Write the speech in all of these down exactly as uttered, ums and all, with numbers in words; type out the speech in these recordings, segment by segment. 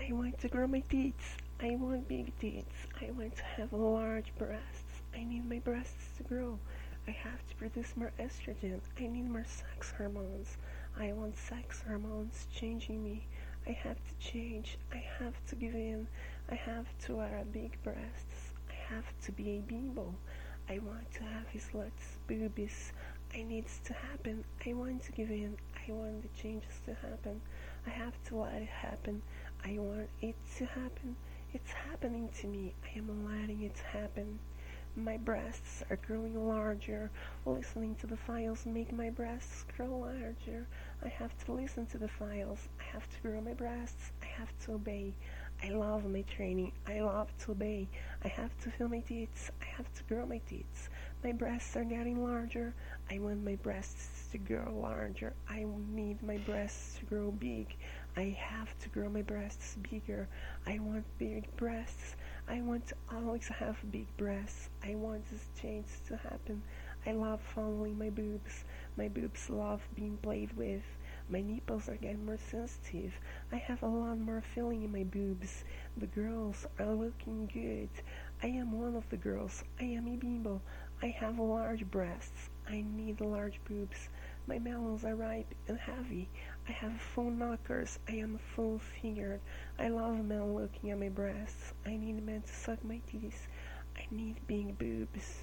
I want to grow my tits. I want big tits. I want to have large breasts. I need my breasts to grow. I have to produce more estrogen. I need more sex hormones. I want sex hormones changing me. I have to change. I have to give in. I have to wear big breasts. I have to be a bimbo. I want to have his sluts boobies. I needs to happen. I want to give in. I want the changes to happen. I have to let it happen. I want it to happen. It's happening to me. I am letting it happen. My breasts are growing larger. Listening to the files make my breasts grow larger. I have to listen to the files. I have to grow my breasts. I have to obey. I love my training. I love to obey. I have to feel my tits. I have to grow my tits. My breasts are getting larger. I want my breasts to grow larger. I need my breasts to grow big. I have to grow my breasts bigger. I want big breasts. I want to always have big breasts. I want this change to happen. I love fondling my boobs. My boobs love being played with. My nipples are getting more sensitive. I have a lot more feeling in my boobs. The girls are looking good. I am one of the girls. I am a bimbo. I have large breasts. I need large boobs. My melons are ripe and heavy. I have full knockers. I am full fingered. I love men looking at my breasts. I need men to suck my titties. I need big boobs.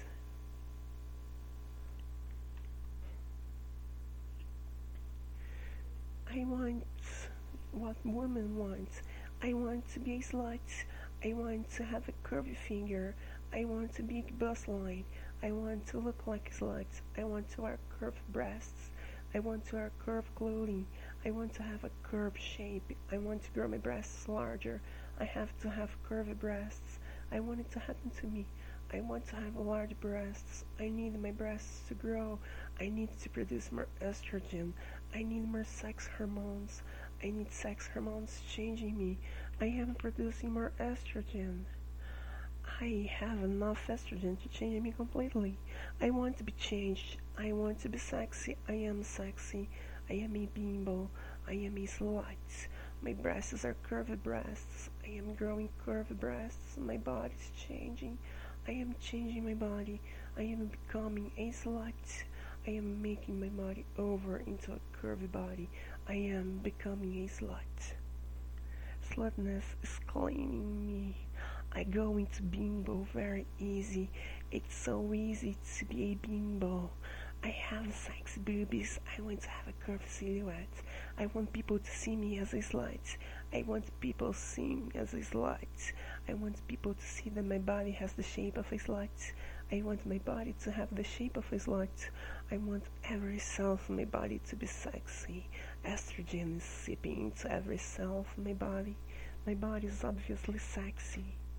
I want what women want. I want to be a slut. I want to have a curvy finger. I want a big bust line. I want to look like a slut. I want to wear curved breasts. I want to wear curved clothing. I want to have a curved shape. I want to grow my breasts larger. I have to have curvy breasts. I want it to happen to me. I want to have large breasts. I need my breasts to grow. I need to produce more estrogen. I need more sex hormones. I need sex hormones changing me. I am producing more estrogen. I have enough estrogen to change me completely. I want to be changed. I want to be sexy. I am sexy. I am a bimbo. I am a slut. My breasts are curved breasts. I am growing curved breasts. My body is changing. I am changing my body. I am becoming a slut. I am making my body over into a curvy body. I am becoming a slut. Slutness is claiming me. I go into bimbo very easy. It's so easy to be a bimbo. I have sexy boobies. I want to have a curved silhouette. I want people to see me as a slut. I want people to see me as a slut. I want people to see that my body has the shape of a slut. I want my body to have the shape of a slut. I want every cell of my body to be sexy. Estrogen is seeping into every cell of my body. My body is obviously sexy.